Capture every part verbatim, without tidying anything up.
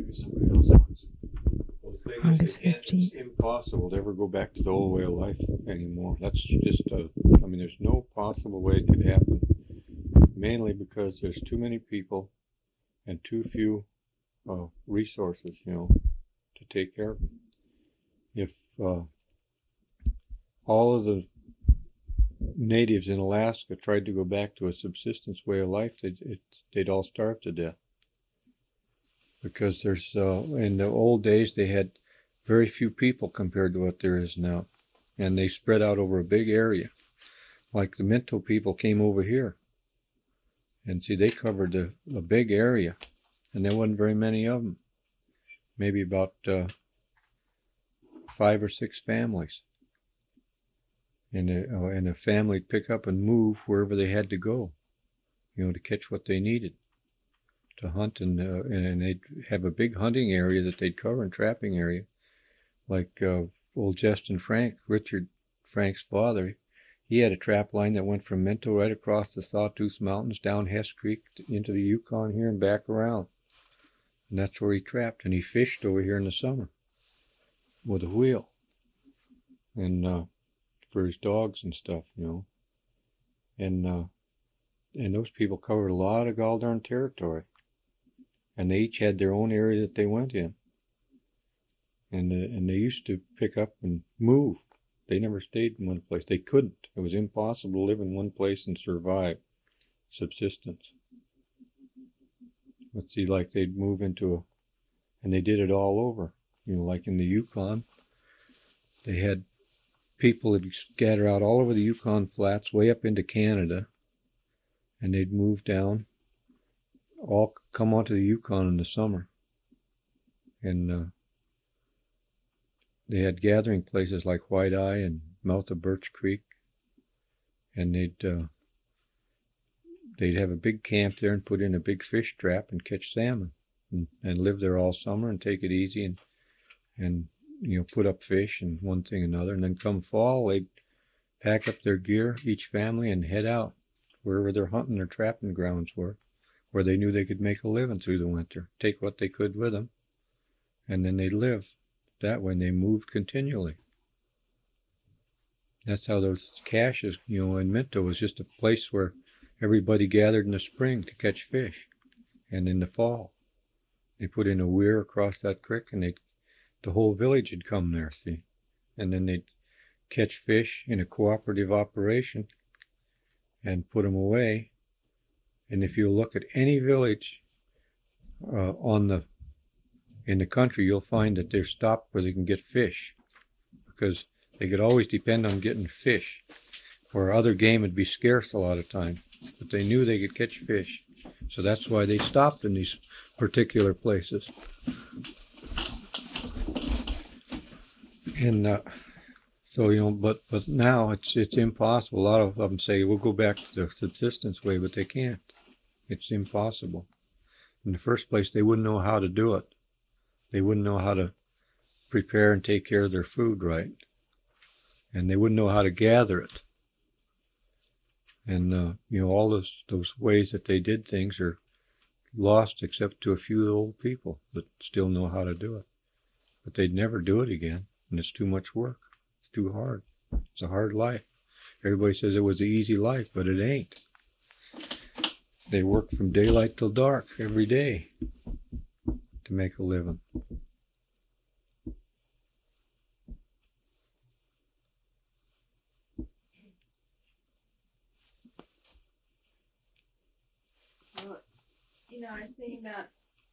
maybe somebody else wants. Well, the thing is, August they can't, it's fifteenth. impossible to ever go back to the old way of life anymore. That's just, uh, I mean, there's no possible way it could happen. Mainly because there's too many people and too few uh, resources, you know, to take care of them. If uh, all of the natives in Alaska tried to go back to a subsistence way of life, they'd, it, they'd all starve to death. Because there's, uh, in the old days, they had very few people compared to what there is now. And they spread out over a big area. Like the Minto people came over here. And see, they covered a, a big area. And there wasn't very many of them. Maybe about uh, five or six families. And a, uh, and a family would pick up and move wherever they had to go, you know, to catch what they needed to hunt. And, uh, and they'd have a big hunting area that they'd cover and trapping area. Like uh, old Justin Frank, Richard Frank's father, he had a trap line that went from Minto right across the Sawtooth Mountains, down Hess Creek, into the Yukon here and back around. And that's where he trapped. And he fished over here in the summer with a wheel. And uh, for his dogs and stuff, you know. And uh, and those people covered a lot of gall darn territory. And they each had their own area that they went in. And, uh, and they used to pick up and move. They never stayed in one place. They couldn't. It was impossible to live in one place and survive subsistence. Let's see, like they'd move into a, and they did it all over. You know, like in the Yukon, they had people that scatter out all over the Yukon flats, way up into Canada, and they'd move down, all come onto the Yukon in the summer. And uh, they had gathering places like White Eye and mouth of Birch Creek, and they'd uh, they'd have a big camp there and put in a big fish trap and catch salmon, and, and live there all summer and take it easy and and you know put up fish and one thing and another. And then come fall, they'd pack up their gear, each family, and head out wherever their hunting or trapping grounds were, where they knew they could make a living through the winter, take what they could with them, and then they'd live that way. And they moved continually. That's how those caches, you know, in Minto was just a place where everybody gathered in the spring to catch fish. And in the fall, they put in a weir across that creek, and they, the whole village would come there, see. And then they'd catch fish in a cooperative operation and put them away. And if you look at any village uh, on the in the country, you'll find that they're stopped where they can get fish, because they could always depend on getting fish, where other game would be scarce a lot of times. But they knew they could catch fish, so that's why they stopped in these particular places. And uh, so you know, but but now it's it's impossible. A lot of them say we'll go back to the subsistence way, but they can't. It's impossible. In the first place, they wouldn't know how to do it. They wouldn't know how to prepare and take care of their food right. And they wouldn't know how to gather it. And, uh, you know, all those, those ways that they did things are lost except to a few old people that still know how to do it. But they'd never do it again, and it's too much work. It's too hard. It's a hard life. Everybody says it was an easy life, but it ain't. They work from daylight till dark every day to make a living. Well, you know, I was thinking about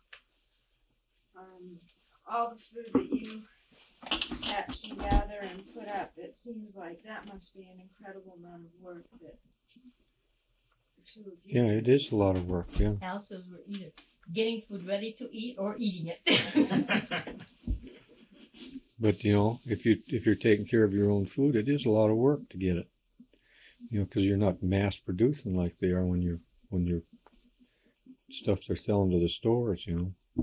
um, all the food that you catch and gather and put up. It seems like that must be an incredible amount of work that the two of you Yeah, it is a lot of work, yeah. Al says we're either getting food ready to eat or eating it. But you know, if you if you're taking care of your own food, it is a lot of work to get it. You know, because you're not mass producing like they are when you're when you're stuff they're selling to the stores. You know.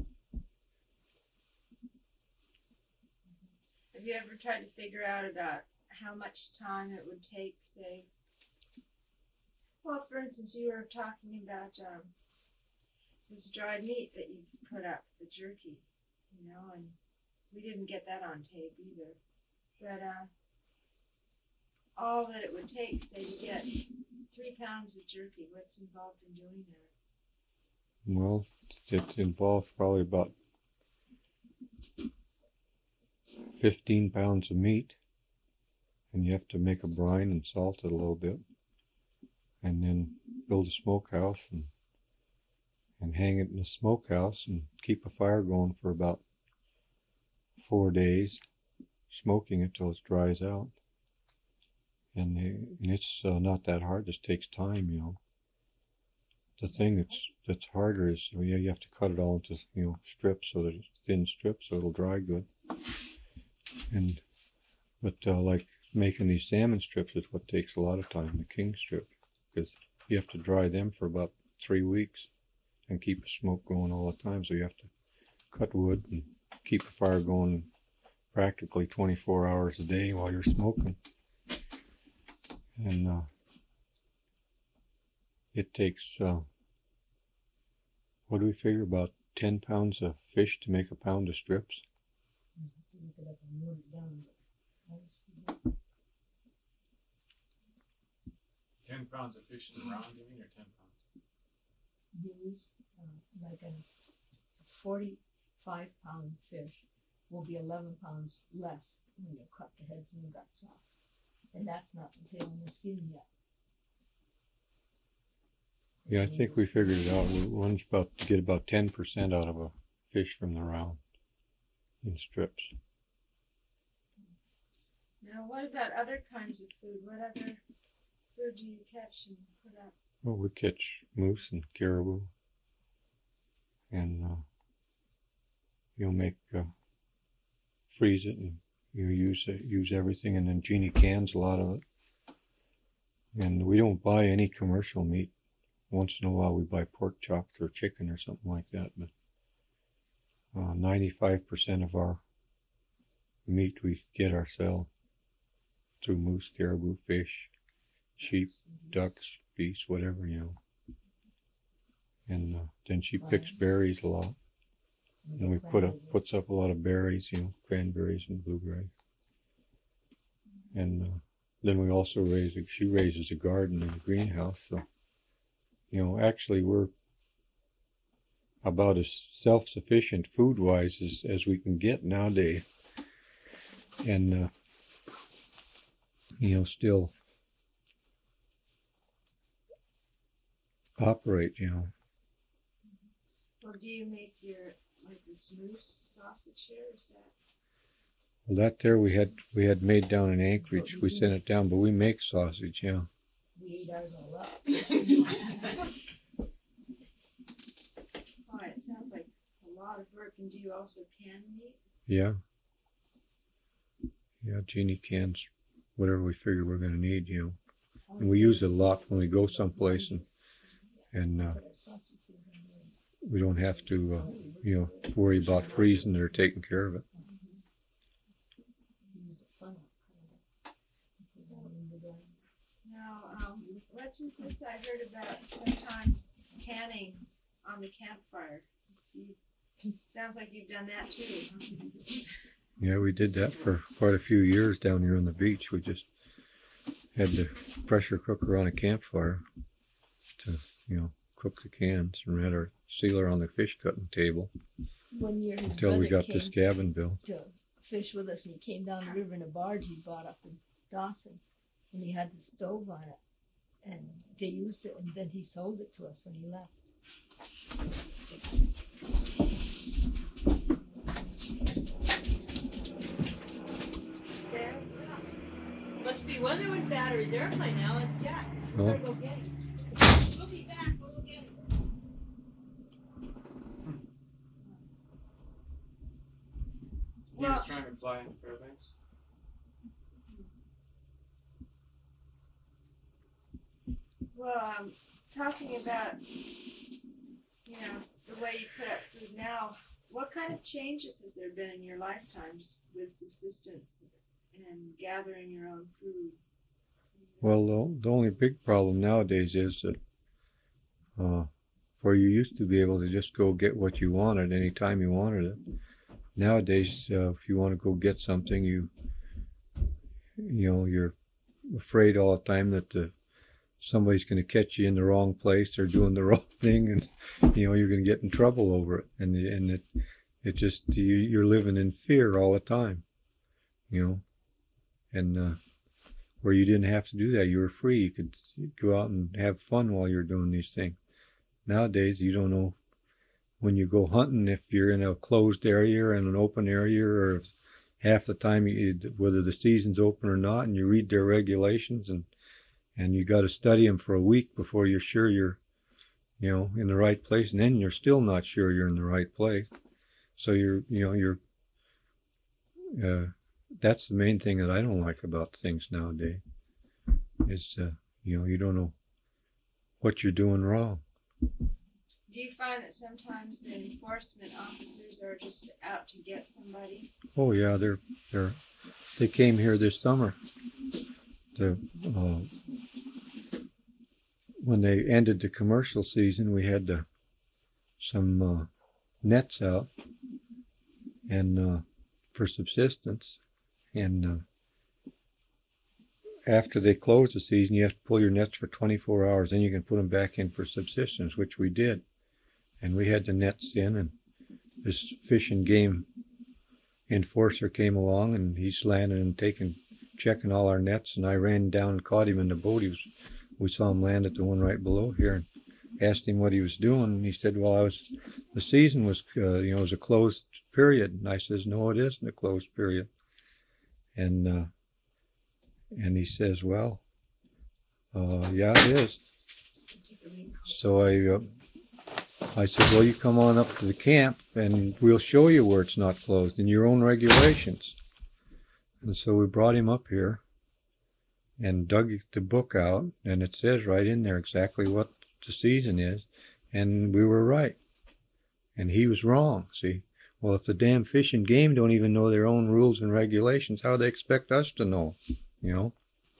Have you ever tried to figure out about how much time it would take, say, well, for instance, you were talking about um, this dried meat that you put up, the jerky. you know, and we didn't get that on tape either. But uh, all that it would take, say, to get three pounds of jerky, what's involved in doing that? Well, it involves probably about fifteen pounds of meat, and you have to make a brine and salt it a little bit, and then build a smokehouse and and hang it in the smokehouse and keep a fire going for about four days, smoking it till it dries out. And, they, and it's uh, not that hard. Just takes time, you know. The thing that's that's harder is, well, yeah, you have to cut it all into, you know, strips, so that it's thin strips, so it'll dry good. And but uh, like making these salmon strips is what takes a lot of time, the king strip, because you have to dry them for about three weeks and keep the smoke going all the time. So you have to cut wood and keep the fire going practically twenty-four hours a day while you're smoking. And uh, it takes, uh, what do we figure, about ten pounds of fish to make a pound of strips? Ten pounds of fish in the round, you mean, or ten pounds? Use uh, like a forty-five pound fish will be eleven pounds less when you cut the heads and the guts off. And that's not the tail and the skin yet. Yeah, I think we figured it out. We one's about to get about ten percent out of a fish from the round in strips. Now, what about other kinds of food? What other food do you catch and put up? Well, we catch moose and caribou, and uh, you'll make uh, freeze it, and you use it, use everything, and then Jeannie cans a lot of it. And we don't buy any commercial meat. Once in a while, we buy pork chops or chicken or something like that, but uh, ninety-five percent of our meat we get ourselves through moose, caribou, fish, sheep, ducks, geese, whatever, you know. And uh, then she picks berries a lot, and we put up puts up a lot of berries, you know, cranberries and blueberries. And uh, then we also raise. A, she raises a garden in the greenhouse, so you know, actually we're about as self-sufficient food-wise as as we can get nowadays, and uh, you know, still operate, you know. Well, do you make your, like this moose sausage here? Is that? Well, that there we had we had made down in Anchorage. We sent it down, but we make sausage, yeah. We eat ours all up. Oh, it sounds like a lot of work. And do you also can meat? Yeah. Yeah, Jeannie cans whatever we figure we're gonna need, you know. And we use it a lot when we go someplace, and and uh, we don't have to, uh, you know, worry about freezing it or taking care of it. Now, um, what's this I heard about sometimes canning on the campfire? You, sounds like you've done that too. Huh? Yeah, we did that for quite a few years down here on the beach. We just had the pressure cooker on a campfire to, you know, cook the cans, and we had our sealer on the fish cutting table One year his until we brother got this came cabin built. to fish with us, and he came down the river in a barge he bought up in Dawson, and he had the stove on it, and they used it, and then he sold it to us when he left. Must be weather with batteries. Airplane now. It's Jack. Oh. Better go get it. We'll be back. We'll get it. He Well- was trying to fly in Fairbanks. Well, um, talking about, you know, s- the way you put up food now, what kind of changes has there been in your lifetimes with subsistence and gathering your own food? Well, the, the only big problem nowadays is that uh, where you used to be able to just go get what you wanted anytime you wanted it, nowadays, uh, if you want to go get something, you you know you're afraid all the time that the somebody's going to catch you in the wrong place or doing the wrong thing, and you know you're going to get in trouble over it, and and it it just you, you're living in fear all the time, you know, and uh, where you didn't have to do that, you were free, you could go out and have fun while you're doing these things. Nowadays, you don't know when you go hunting if you're in a closed area or in an open area, or if half the time you, whether the season's open or not, and you read their regulations, and and you got to study them for a week before you're sure you're, you know, in the right place, and then you're still not sure you're in the right place. So you're, you know, you're. Uh, that's the main thing that I don't like about things nowadays. Is uh, you know, you don't know what you're doing wrong. Do you find that sometimes the enforcement officers are just out to get somebody? Oh yeah, they're they're they came here this summer. The uh, when they ended the commercial season, we had uh, some uh, nets out and uh, for subsistence, and uh, after they closed the season, you have to pull your nets for twenty-four hours, then you can put them back in for subsistence, which we did. And we had the nets in, and this Fish and Game enforcer came along, and he's landing and taking, checking all our nets, and I ran down and caught him in the boat. He was, we saw him land at the one right below here, and asked him what he was doing, and he said, well, I was, the season was, uh, you know, it was a closed period. And I says, no, it isn't a closed period. And, uh, and he says, well, uh, yeah, it is. So I, uh, I said, well, you come on up to the camp and we'll show you where it's not closed in your own regulations. And so we brought him up here and dug the book out, and it says right in there exactly what the season is, and we were right. And he was wrong, see. Well, if the damn Fish and Game don't even know their own rules and regulations, how do they expect us to know, you know?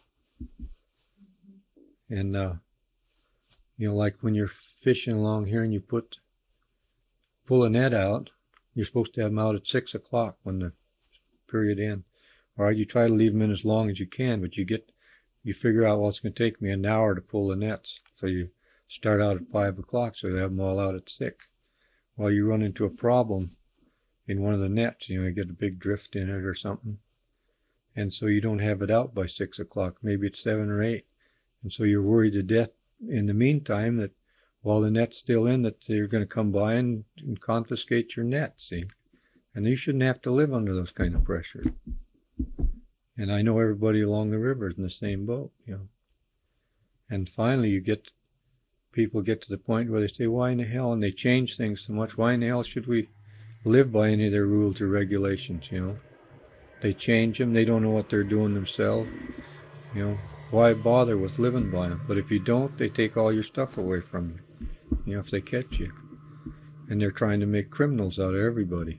And, uh, you know, like when you're fishing along here and you put, pull a net out, you're supposed to have them out at six o'clock when the period ends. All right, you try to leave them in as long as you can, but you get, you figure out, well, it's going to take me an hour to pull the nets. So you start out at five o'clock, so you have them all out at six. Well, you run into a problem in one of the nets, you know, you get a big drift in it or something. And so you don't have it out by six o'clock, maybe it's seven or eight. And so you're worried to death in the meantime that while the net's still in, that they're going to come by and, and confiscate your net, see? And you shouldn't have to live under those kind of pressures. And I know everybody along the river is in the same boat, you know. And finally you get, people get to the point where they say, why in the hell, and they change things so much, why in the hell should we live by any of their rules or regulations, you know? They change them, they don't know what they're doing themselves, you know. Why bother with living by them? But if you don't, they take all your stuff away from you, you know, if they catch you. And they're trying to make criminals out of everybody.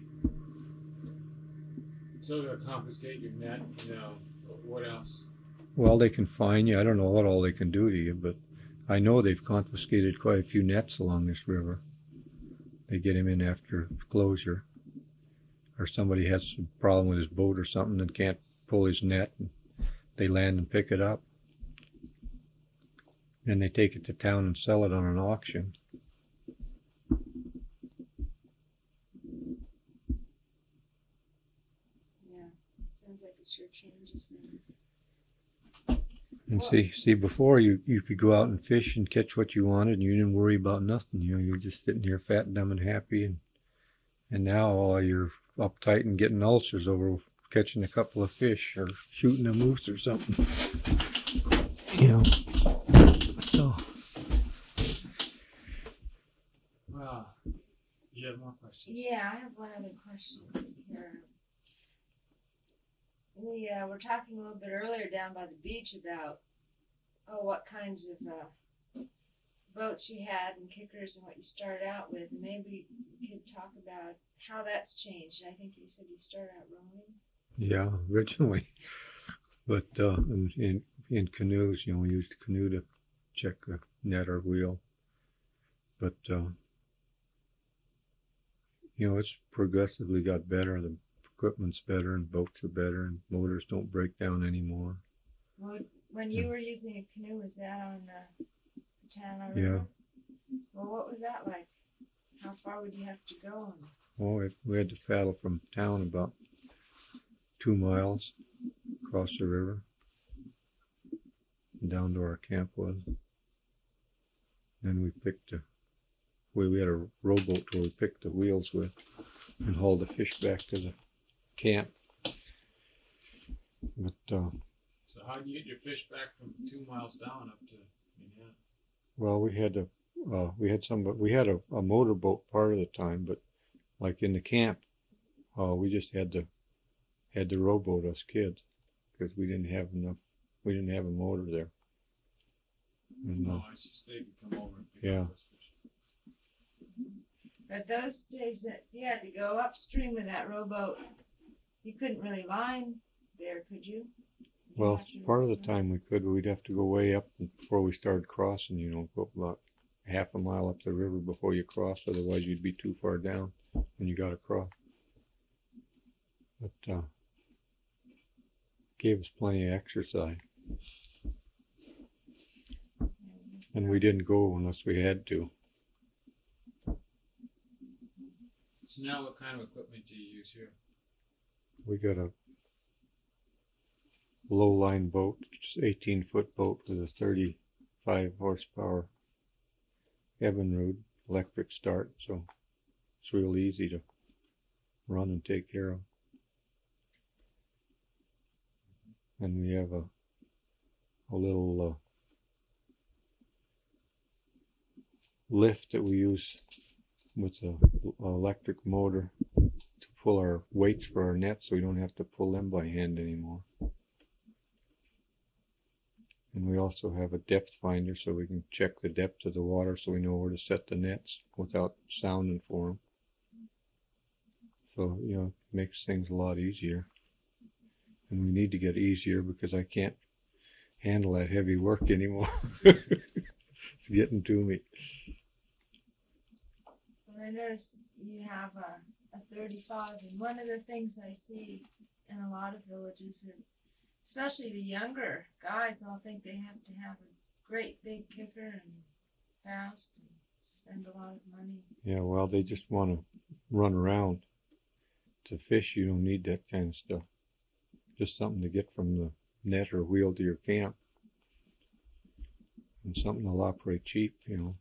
So they'll confiscate your net, you know, what else? Well, they can fine you. I don't know what all they can do to you, but I know they've confiscated quite a few nets along this river. They get him in after closure. Or somebody has a problem with his boat or something and can't pull his net, and they land and pick it up. And they take it to town and sell it on an auction. Yeah, sounds like it sure changes things. And see, see, before you, you could go out and fish and catch what you wanted, and you didn't worry about nothing. You know, you were just sitting here fat, dumb, and happy. And and now all you're uptight and getting ulcers over catching a couple of fish or shooting a moose or something. You know. So. Well, you have more questions? Yeah, I have one other question here. We uh, were talking a little bit earlier down by the beach about, oh, what kinds of uh, boats you had and kickers and what you started out with. Maybe we could talk about how that's changed. I think you said you started out rowing. Yeah, originally. But uh, in, in, in canoes, you know, we used the canoe to check the net or wheel. But uh, You know, it's progressively got better. The equipment's better and boats are better and motors don't break down anymore. Well, when you were using a canoe, was that on uh, the Tana Yeah. River? Well, what was that like? How far would you have to go? And Oh, it, we had to paddle from town about two miles across the river and down to our camp was. Then we picked a, we, we had a rowboat where we picked the wheels with and hauled the fish back to the camp. But uh, So how do you get your fish back from two miles down up to Indiana? well, we had to, uh, we had some, we had a, a motorboat part of the time, but like in the camp, uh, we just had to had the rowboat us kids because we didn't have enough. We didn't have a motor there. And, uh, No, it's just they could come over and pick Yeah. up those fish. but those days that you had to go upstream with that rowboat, you couldn't really line there, could you? You'd well, have to- part of the time we could, we'd have to go way up before we started crossing. You know, go about half a mile up the river before you cross. Otherwise, you'd be too far down when you got across. But uh, gave us plenty of exercise, and we didn't go unless we had to. So now what kind of equipment do you use here? We got a low line boat, it's eighteen foot boat with a thirty-five horsepower Evinrude electric start, so it's real easy to run and take care of. And we have a a little uh, lift that we use with a, a electric motor to pull our weights for our nets, so we don't have to pull them by hand anymore. And we also have a depth finder so we can check the depth of the water so we know where to set the nets without sounding for them. So, you know, it makes things a lot easier. And we need to get easier because I can't handle that heavy work anymore. It's getting to me. Well, I noticed you have a, a thirty-five, and one of the things I see in a lot of villages, and especially the younger guys, all think they have to have a great big kicker and fast and spend a lot of money. Yeah, well, they just want to run around. To fish, you don't need that kind of stuff. Just something to get from the net or wheel to your camp. And something that'll operate cheap, you know.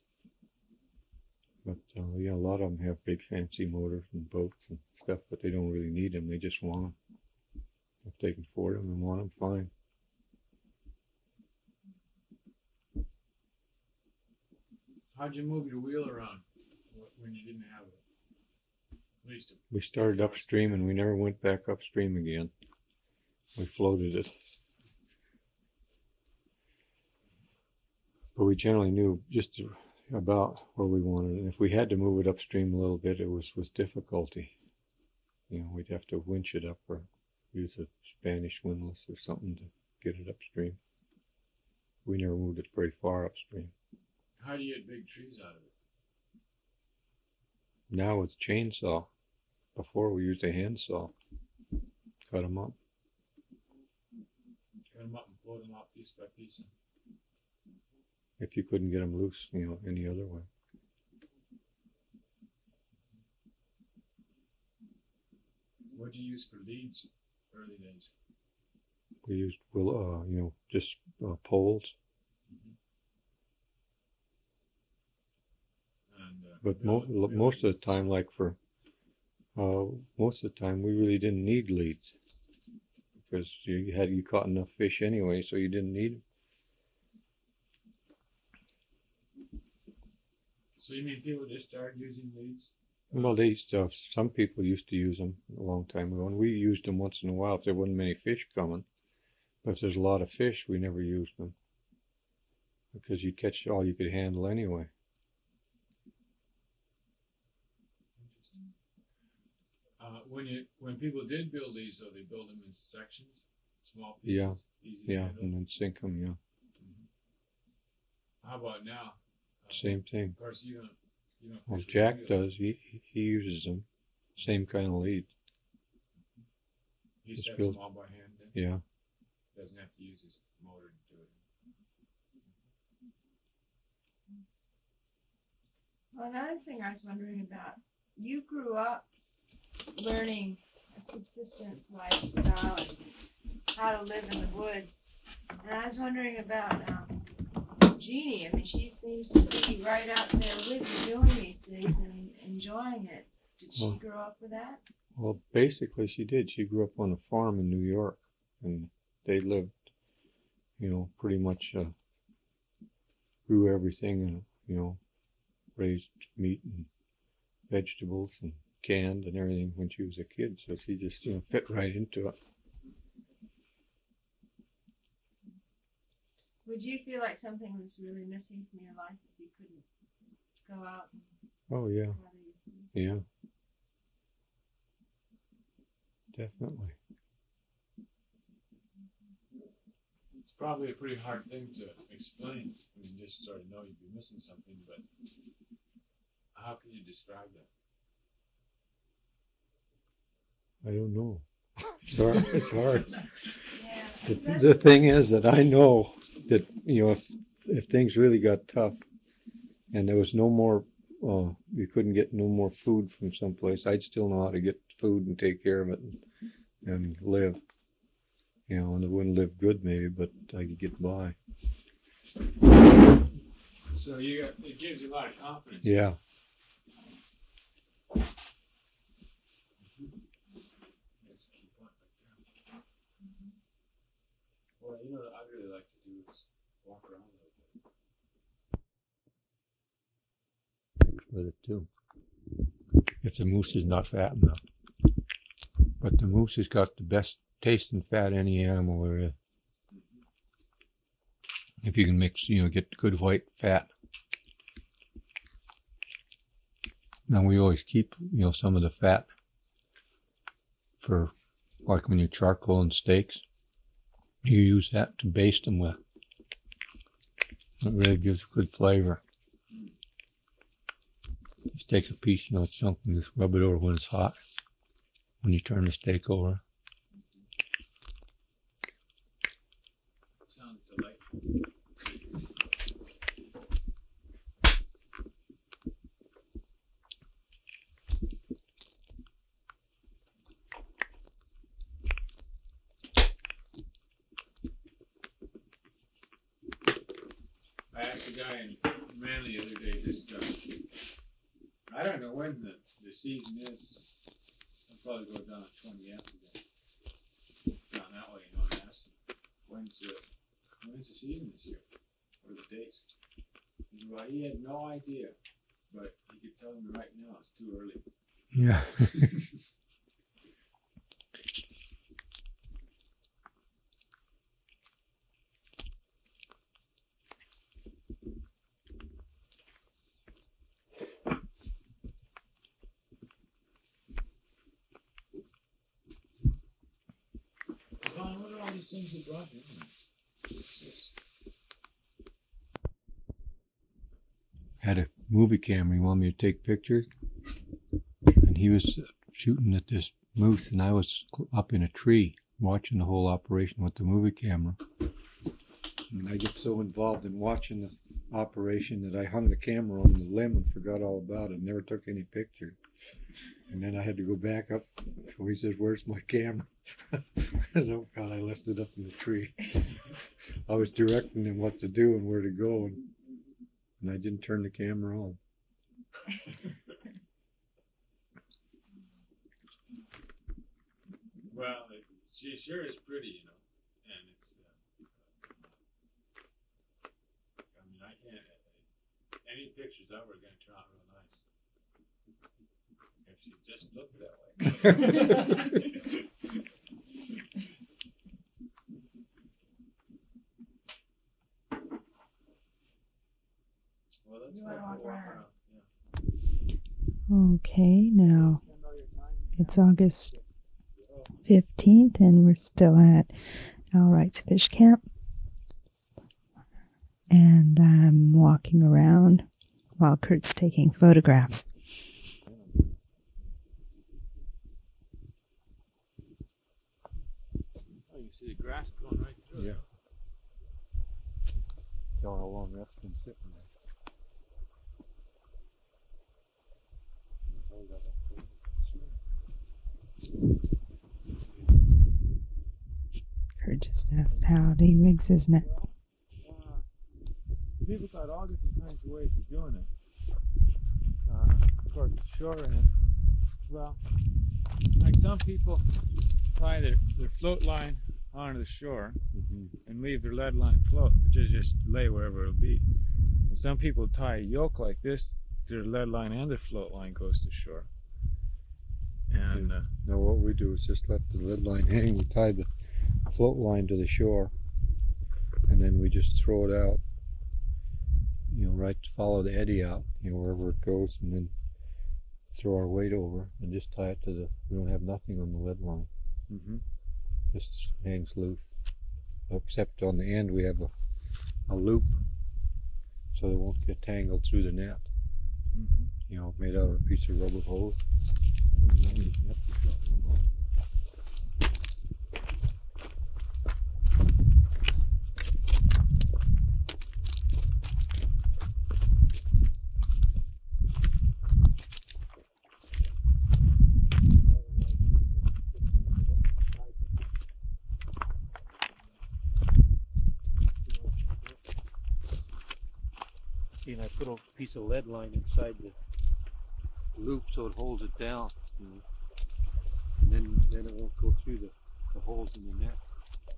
But uh, yeah, a lot of them have big fancy motors and boats and stuff, but they don't really need them. They just want them. If they can afford them and want them, fine. How'd you move your wheel around wh- when you didn't have it? At least a We started upstream and we never went back upstream again. We floated it. But we generally knew just about where we wanted it. And if we had to move it upstream a little bit, it was with difficulty. You know, we'd have to winch it up or use a Spanish windlass or something to get it upstream. We never moved it very far upstream. How do you get big trees out of it? Now it's chainsaw. Before we used a handsaw. Cut them up. Cut them up and float them out piece by piece. If you couldn't get them loose, you know, any other way. What do you use for leads early days? We used, well, uh, you know, just uh, poles. And, uh, But reel- mo- reel- most of the time, like for, uh, most of the time, we really didn't need leads. Because you had, you caught enough fish anyway, so you didn't need them. So you mean people just started using leads? Well, they used to, some people used to use them a long time ago, and we used them once in a while if there wasn't many fish coming. But if there's a lot of fish, we never used them. Because you catch all you could handle anyway. Uh, when you when people did build these, though, they build them in sections, small pieces, Yeah, easy to Yeah, handle. and then sink them, yeah. How about now? Uh, Same thing. Of course, you don't You don't Well, fish with Jack wheels. does. He he uses them. Same kind of lead. He Just sets build- them all by hand. Then? Yeah. Doesn't have to use his motor to do it. Well, another thing I was wondering about, you grew up learning a subsistence lifestyle and how to live in the woods. And I was wondering about um, Jeannie. I mean, she seems to be right out there with you doing these things and enjoying it. Did she Well- grow up with that? Well, basically, she did. She grew up on a farm in New York, and they lived, you know, pretty much uh, grew everything, and you know, raised meat and vegetables and canned and everything when she was a kid. So she just, you know, fit right into it. Would you feel like something was really missing from your life if you couldn't go out and Oh yeah, gather your food? yeah, definitely. It's probably a pretty hard thing to explain when you just sort of know you'd be missing something, but how can you describe that? I don't know. It's hard. It's hard. Yeah, The, especially- the thing is that I know that, you know, if if things really got tough and there was no more, uh, you couldn't get no more food from someplace, I'd still know how to get food and take care of it and, and live. You know, and I wouldn't live good maybe, but I could get by. So you got, it gives you a lot of confidence. Yeah. That's a key point right there. Well, you know what I'd really like to do is walk around a little bit. With it too. If the moose is not fat enough. But the moose has got the best tasting fat any animal there is. If you can mix, you know, get good white fat. Now we always keep, you know, some of the fat for, like when you charcoal and steaks, you use that to baste them with. It really gives good flavor. Just take a piece, you know, chunk and just rub it over when it's hot. When you turn the steak over. Sounds delightful. I asked a guy in Manly the other day, just, uh, I don't know when the, the season is. I'll probably go down to twenty after that. Down that way, you know, and ask him, when's the, when's the season this year? What are the dates? He said, well, he had no idea, but he could tell me right now it's too early. Yeah. Ron, what are all these things you brought in? What's this? Had a movie camera. He wanted me to take pictures. And he was shooting at this moose, and I was cl- up in a tree watching the whole operation with the movie camera. And I get so involved in watching this operation that I hung the camera on the limb and forgot all about it. Never took any pictures. And then I had to go back up. So he says, "Where's my camera?" I said, "Oh God, I left it up in the tree." I was directing him what to do and where to go, and, and I didn't turn the camera on. Well, it, she sure is pretty, you know, and it's, uh, I mean, I can't, uh, any pictures of her are gonna turn out real nice. If she just looked that way. Well, let's You go wanna for a walk walk around? around, yeah. Okay, now it's August fifteenth, and we're still at Al Wright's Fish Camp. And I'm walking around while Kurt's taking photographs. Oh, you see the grass going right through. Yeah. Tell how long that's been sitting there. Hold that up. Kurt just asked how he rigs his net. Uh, people got all different kinds of ways of doing it. Uh, of course, the shore end. Well, like some people tie their, their float line onto the shore Mm-hmm. and leave their lead line float, which is just lay wherever it'll be. And some people tie a yoke like this to their lead line and their float line goes to shore. And uh, Now what we do is just let the lead line hang. We tie the float line to the shore, and then we just throw it out. You know, right, follow the eddy out, you know, wherever it goes, and then throw our weight over and just tie it to the. We don't have nothing on the lead line. mm-hmm. Just hangs loose. Except on the end we have a, a loop, so it won't get tangled through the net. Mm-hmm. You know, made out of a piece of rubber hose. And then the net is got one on. See, and I put a piece of lead line inside the loop so it holds it down, you know. And then then it won't go through the, the holes in the net.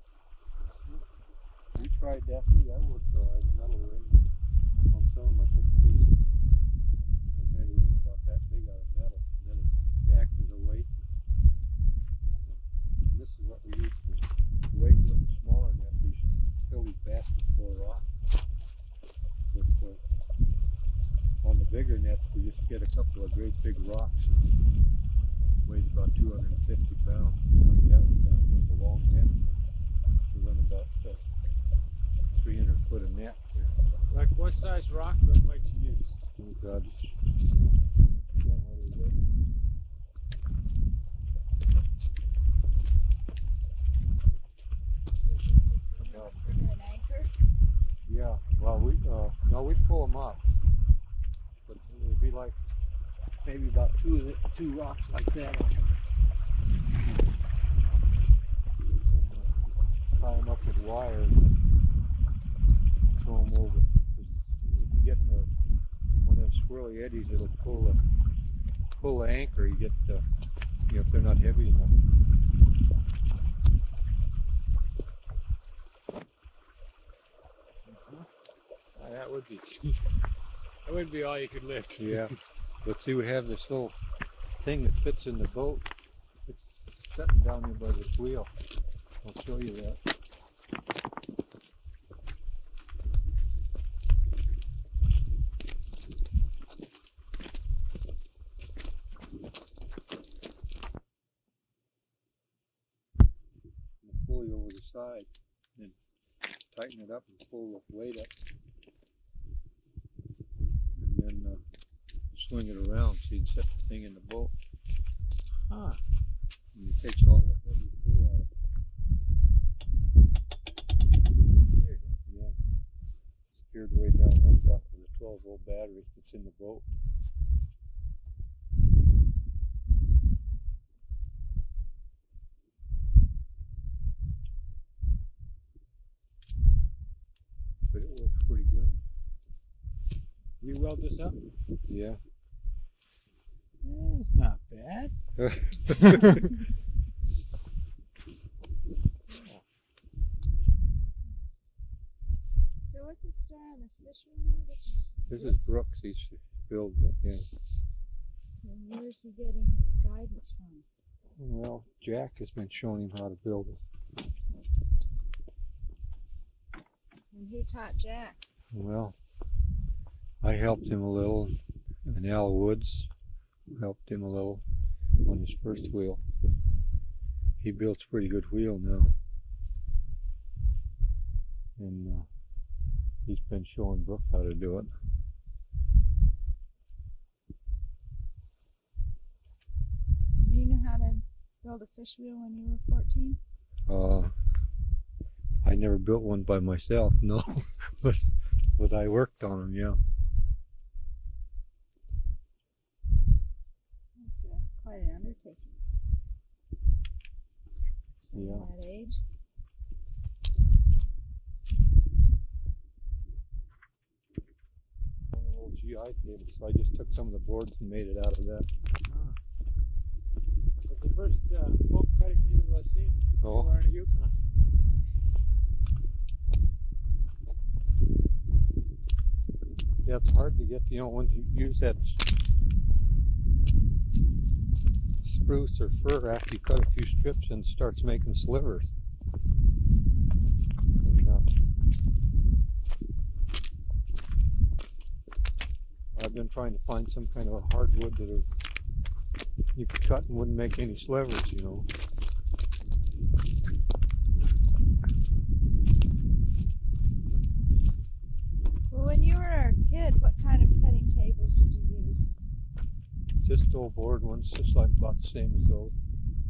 We tried that too, that worked alright. Metal ring. On some I took a piece of, I made a ring about that big out of metal, and then it acts as a weight. And, uh, this is what we use for weights on the smaller net. We fill these baskets full of rock. But uh, on the bigger nets, we just get a couple of great big rocks. Weighs about two hundred fifty pounds. Like that one down here, the long net. We run about uh, three hundred foot of net there. Like what size rock that might you use? Oh God, it's, I forget what it is. So you can just put About- in an anchor? Yeah, well, we, uh, no, we pull them up. But it would be like maybe about two of the, two rocks like that on them. And, uh, tie them up with wire and then throw them over. 'Cause if you get in a, one of them swirly eddies, it'll pull the, pull the anchor. You get, uh, you know, if they're not heavy enough. Uh, that would be. That would be all you could lift. Yeah. But see, we have this little thing that fits in the boat. It's sitting down here by this wheel. I'll show you that. And the pulley over the side, and tighten it up and pull the weight up. And then uh, swing it around so you can set the thing in the boat. Huh. And it takes all the heavy pull out of it. Yeah. Steered way down, runs off with a twelve volt battery that's in the boat. But it works pretty good. You weld this up? Yeah. Eh, it's not bad. So what's the story on this fisherman? This is This is Brooks, he's building it, yeah. And where's he getting his guidance from? Well, Jack has been showing him how to build it. And who taught Jack? Well, I helped him a little, and Al Woods helped him a little on his first wheel. But he builds a pretty good wheel now. And uh, he's been showing Brooke how to do it. build a fish wheel when you were fourteen? Uh, I never built one by myself, no, but but I worked on them, yeah. That's uh, quite an undertaking. Yeah. At that age. One old G I table, so I just took some of the boards and made it out of that. Ah. That's the first uh, bolt cutting table I've seen Oh. anywhere in the Yukon. Yeah, it's hard to get, you know, once you use that spruce or fir after you cut a few strips and it starts making slivers. And, uh, I've been trying to find some kind of a hardwood that are, you could cut and wouldn't make any slivers, you know. Well, when you were a kid, what kind of cutting tables did you use? Just old board ones, just like about the same as those.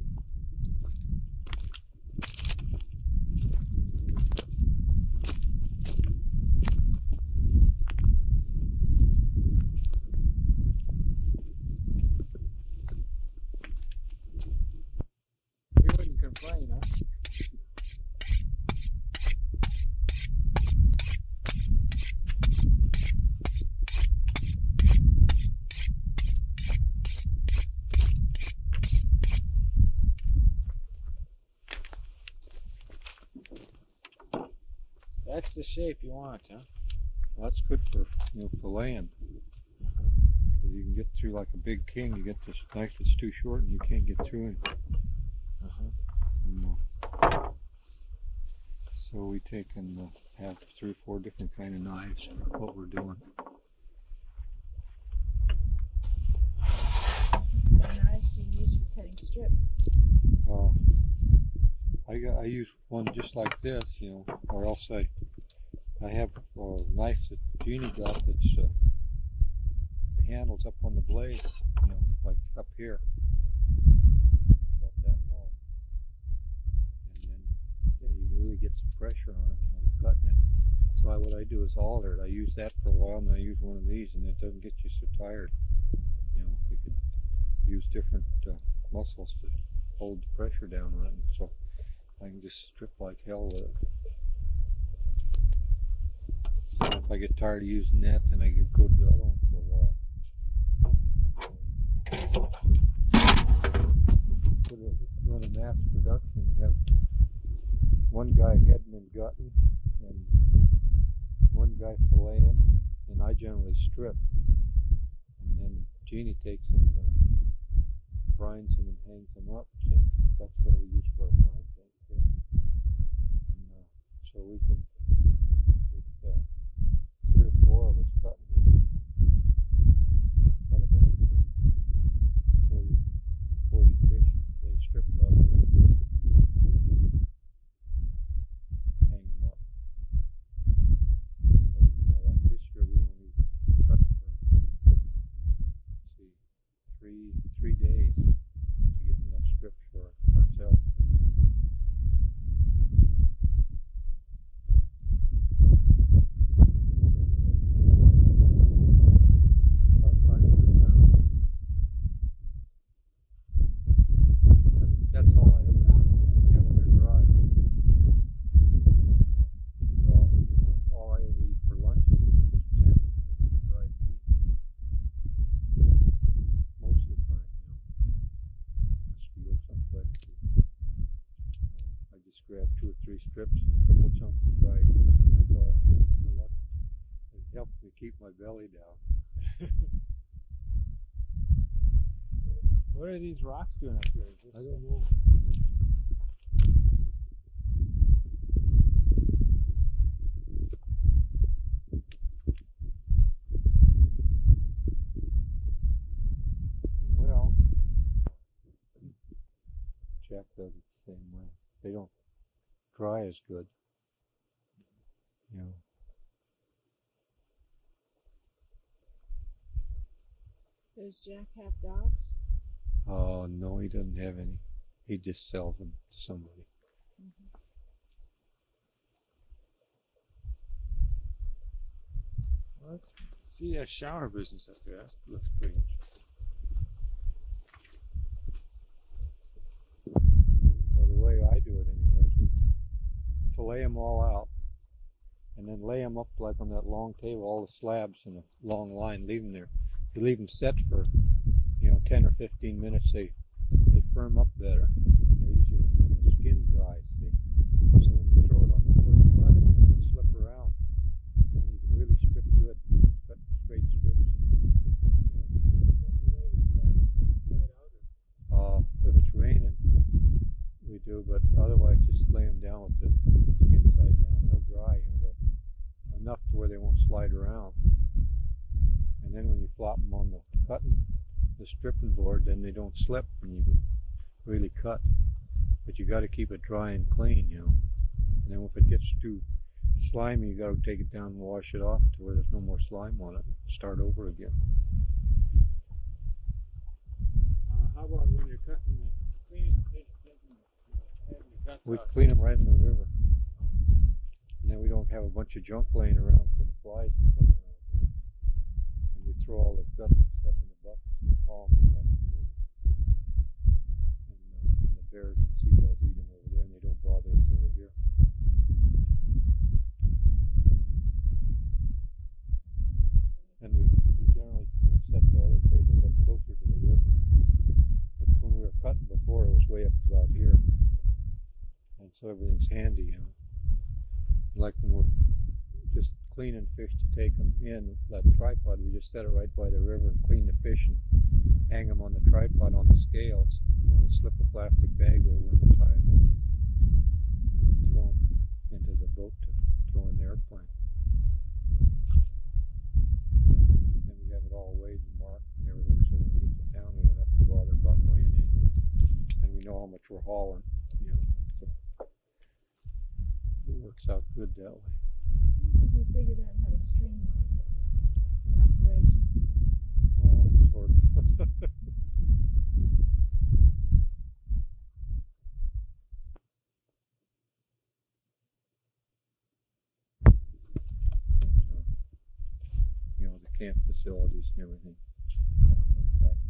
You wouldn't complain, huh? That's the shape you want, huh? Well, that's good for, you know, filleting. Because you can get through like a big king. You get this knife that's too short and you can't get through it. Uh-huh. And, uh, so we take and uh, have three or four different kind of knives. What we're doing. What kind of knives do you use for cutting strips? Uh, I got, I use one just like this, you know, or else I I have a knife that Jeannie got that's uh, the handle's up on the blade, you know, like up here, about that long, and then yeah, you can really get some pressure on it, you know, cutting it. So I, what I do is alter it. I use that for a while, and I use one of these, and it doesn't get you so tired. You know, you could use different uh, muscles to hold the pressure down on it, and so I can just strip like hell with it. So if I get tired of using that, then I could go to the other one for a while. Put a, run a mass production. You have one guy heading and gutting, and one guy filleting, and I generally strip. And then Jeannie takes and uh, brines them and hangs them up. See, that's what we use for a brine tank here. And, uh, so we can, with uh, three or four of us cutting, we can cut about forty, forty fish a day, strip about forty fish, hang them up. So, you know, like this year we only cut for, let's see, three, three days to get enough strips for ourselves. About five hundred pounds. That, that's all I ever, yeah, when they're dry. And, uh, so, you know, all I ever eat for lunch is either salmon strips or dried meat. Most of the time, you know, unless we go someplace. Uh, I just grab two or three strips and a couple chunks of dried meat. That's all I eat. You know what? It helps me keep my belly down. What are these rocks doing up here? Is this, I don't know. Well, Jack does it the same way. They don't dry as good. You know. Does Jack have dogs? Oh no, he doesn't have any. he just sells them to somebody. What? See that shower business up there? That looks pretty interesting. So the way I do it anyways, we fillet them all out and then lay them up like on that long table, all the slabs in a long line, leave them there. You leave them set for, you know, ten or fifteen minutes, they they firm up better and they're easier, and then the skin dries, see. So when you throw it on the board and let it, let it slip around, then you can really strip good, cut straight strips. And, you know, uh, if it's raining, we do, but otherwise just lay them down with the skin side down. They'll dry, you know, they'll, enough to where they won't slide around. And then when you flop them on the cutting, the stripping board, then they don't slip and you can really cut. But you got to keep it dry and clean, you know. And then if it gets too slimy, you got to take it down and wash it off to where there's no more slime on it. Start over again. Uh, how about when you're cutting the cleaning the fish, taking the head and the guts We out? clean them right in the river. And then we don't have a bunch of junk laying around for the flies to come around. You know? And we throw all the guts and stuff in the buckets and haul them across the river. And, uh, and the bears and seagulls eat them over there, and they don't bother us over here. And we, we generally, you know, set the other tables up closer to the river. And when we were cutting before, it was way up about here. And so everything's handy, you know. Like when we're just cleaning fish to take them in, that tripod, we just set it right by the river and clean the fish and hang them on the tripod on the scales. And then we slip a plastic bag over them and tie them up. And then throw them into the boat to throw in the airplane. And then we have it all weighed and marked and everything, so when we get to town, we don't have to bother about weighing anything. And we know how much we're hauling, you know. So it works out good that way. Seems like you figured out how to streamline the operation. Well, sort of. And, uh, you know, the camp facilities and everything. all in one package.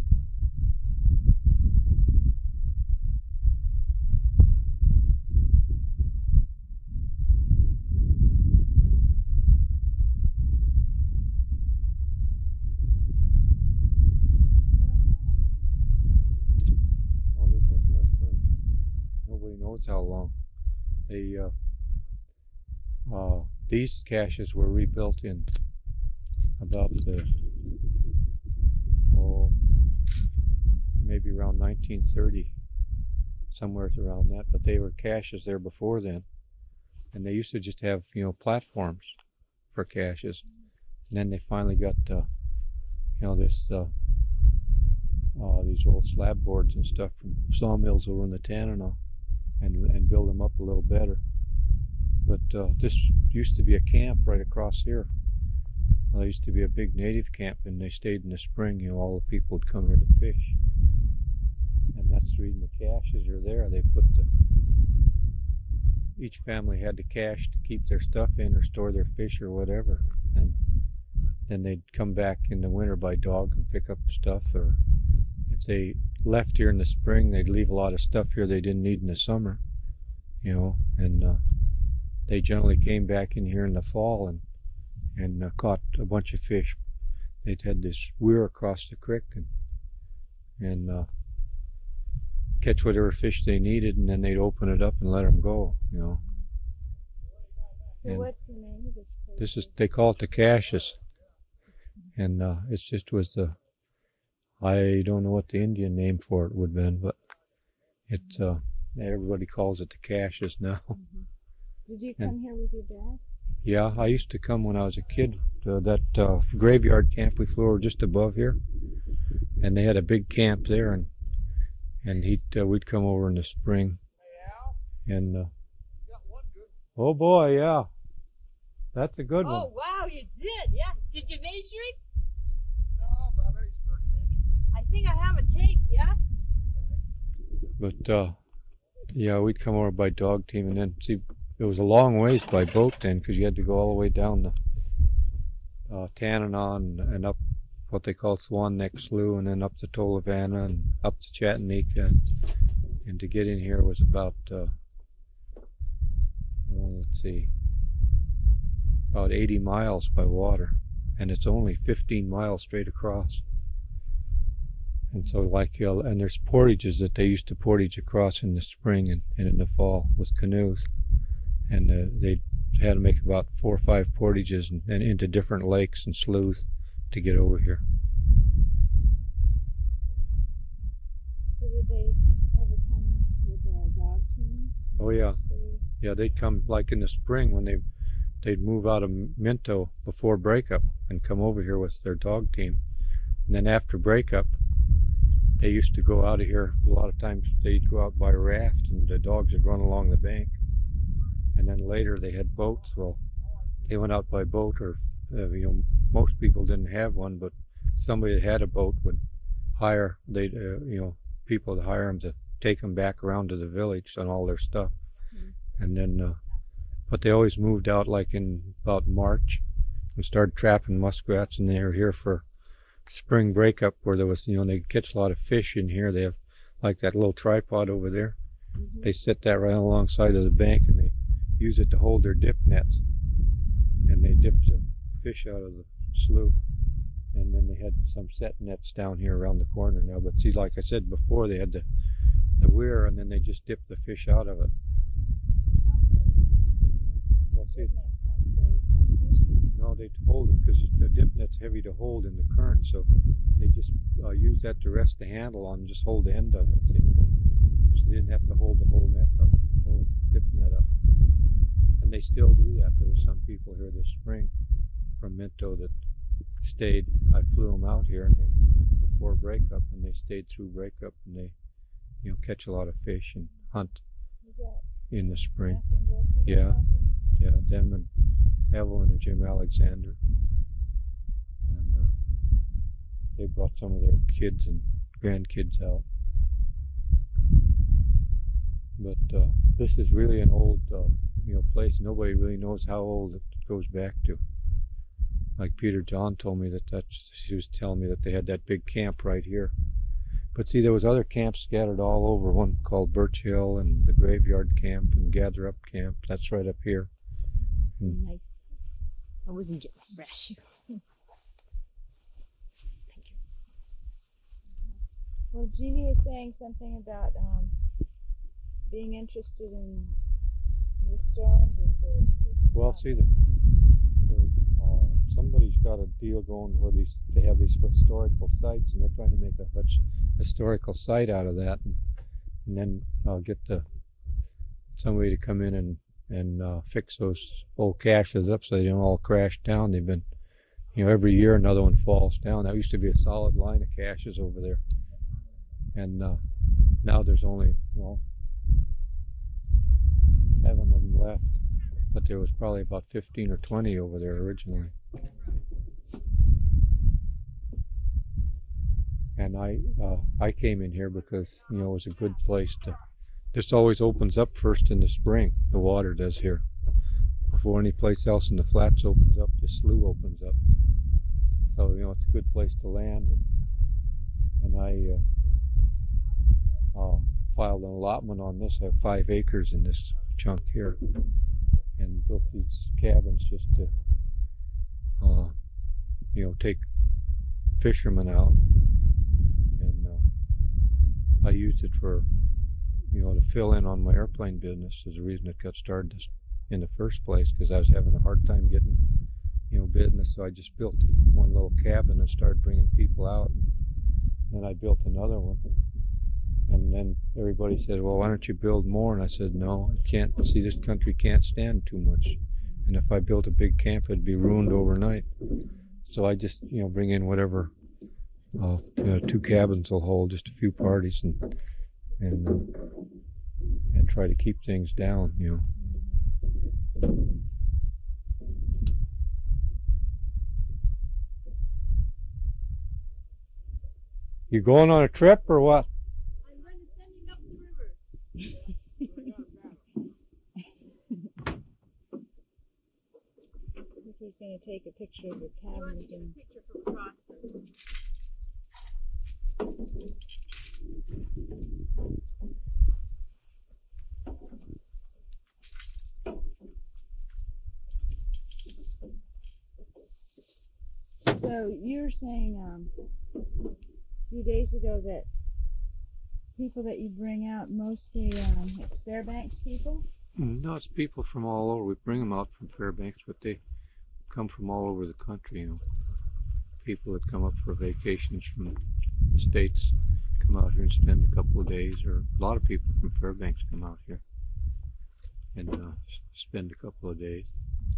Well, they've been here for nobody knows how long. They uh, uh, these caches were rebuilt in about the oh maybe around nineteen thirty, somewhere around that. But they were caches there before then, and they used to just have, you know, platforms for caches, and then they finally got uh, you know, this. Uh, Uh, these old slab boards and stuff from sawmills over in the Tanana, and and build them up a little better. But uh, this used to be a camp right across here. Well, there used to be a big native camp, and they stayed in the spring. You know, all the people would come here to fish, and that's the reason the caches are there. They put the each family had the cache to keep their stuff in or store their fish or whatever, and then they'd come back in the winter by dog and pick up stuff, or if they left here in the spring, they'd leave a lot of stuff here they didn't need in the summer, you know, and uh, they generally came back in here in the fall and and uh, caught a bunch of fish. They'd had this weir across the creek and and uh, catch whatever fish they needed, and then they'd open it up and let them go, you know. So And what's the name of this place? This is, they call it the caches, and uh, it's just was the, I don't know what the Indian name for it would have been, but it uh, everybody calls it the caches now. Mm-hmm. Did you And- come here with your dad? Yeah, I used to come when I was a kid to that uh, graveyard camp we flew over just above here, and they had a big camp there, and and he'd uh, we'd come over in the spring, and uh, oh boy, yeah, that's a good one. Oh, wow, you did, yeah. Did you measure it? I think I have a tape, yeah? But uh, Yeah, we'd come over by dog team, and then see it was a long ways by boat then, because you had to go all the way down the uh, Tanana and, and up what they call Swan Neck Slough, and then up to Tolovana and up to Chattanooga. And to get in here was about, uh, well, let's see, about eighty miles by water, and it's only fifteen miles straight across. And so, like, you know, and there's portages that they used to portage across in the spring and, and in the fall with canoes, and uh, they had to make about four or five portages and, and into different lakes and sloughs to get over here. So did they ever come with their dog teams? Oh yeah, Stay? yeah. They'd come like in the spring when they they'd move out of Minto before breakup and come over here with their dog team, and then after breakup, they used to go out of here. A lot of times they'd go out by raft, and the dogs would run along the bank. And then later they had boats. Well, they went out by boat, or uh, you know, most people didn't have one, but somebody that had a boat would hire. They, uh, you know, people to hire them to take them back around to the village on all their stuff. Mm. And then, uh, but they always moved out like in about March and started trapping muskrats, and they were here for spring breakup, where there was, you know, they catch a lot of fish in here. They have like that little tripod over there. Mm-hmm. They set that right alongside of the bank, and they use it to hold their dip nets, and they dip the fish out of the slough. And then they had some set nets down here around the corner now. But see, like I said before, they had the the weir, and then they just dip the fish out of it. Well, see, no, they hold it because the dip net's heavy to hold in the current, so they just uh, use that to rest the handle on and just hold the end of it. See, so they didn't have to hold the whole net up, the whole dip net up. And they still do that. There were some people here this spring from Minto that stayed. I flew them out here, and they before breakup, and they stayed through breakup, and they, you know, catch a lot of fish and hunt in the spring. Yeah, yeah, them and Evelyn and Jim Alexander, and uh, they brought some of their kids and grandkids out. But uh, this is really an old, uh, you know, place. Nobody really knows how old it goes back to. Like Peter John told me that that's, he was telling me that they had that big camp right here. But see, there was other camps scattered all over. One called Birch Hill, and the Graveyard Camp, and Gather Up Camp. That's right up here. And Nice. I wasn't getting fresh. Thank you. Well, Jeannie was saying something about um, being interested in restoring these. Or well, see, the, the, uh, somebody's got a deal going where these they have these historical sites, and they're trying to make a his- historical site out of that, and, and then uh, get the somebody to come in and and uh, fix those old caches up so they don't all crash down. They've been, you know, every year another one falls down. That used to be a solid line of caches over there, and uh, now there's only, well, seven of them left, but there was probably about fifteen or twenty over there originally. And I uh, I came in here because, you know, it was a good place to. This always opens up first in the spring. The water does here. Before any place else in the flats opens up, the slough opens up. So, you know, it's a good place to land. And, and I uh, uh, filed an allotment on this. I have five acres in this chunk here, and built these cabins just to, uh, you know, take fishermen out. And uh, I used it for, you know, to fill in on my airplane business is the reason it got started in the first place, because I was having a hard time getting, you know, business. So I just built one little cabin and started bringing people out. And then I built another one. And then everybody said, well, why don't you build more? And I said, no, I can't. See, this country can't stand too much. And if I built a big camp, it'd be ruined overnight. So I just, you know, bring in whatever uh, you know, two cabins will hold, just a few parties, and and uh, and try to keep things down, you know. You going on a trip or what? I'm going to send him up the river. he's gonna take a picture of the I want cabins to get and a picture from across the. so you were saying um a few days ago that people that you bring out mostly um it's Fairbanks people? Mm, No, it's people from all over. We bring them out from Fairbanks, but they come from all over the country. You know, people that come up for vacations from the states come out here and spend a couple of days, or a lot of people from Fairbanks come out here and uh, s- spend a couple of days.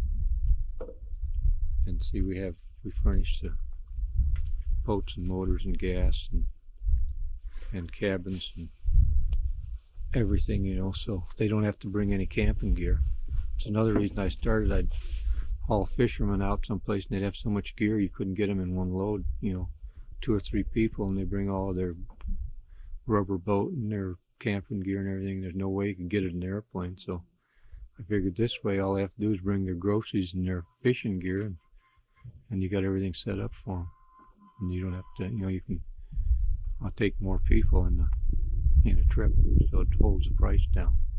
And see, we have we furnish the boats and motors and gas and and cabins and everything, you know, so they don't have to bring any camping gear. It's another reason I started. I'd haul fishermen out someplace and they'd have so much gear you couldn't get them in one load, you know, two or three people, and they bring all their rubber boat and their camping gear and everything. There's no way you could get it in the airplane, so I figured this way all they have to do is bring their groceries and their fishing gear, and, and you got everything set up for them. And you don't have to, you know, you can I'll take more people in the in a trip, so it holds the price down.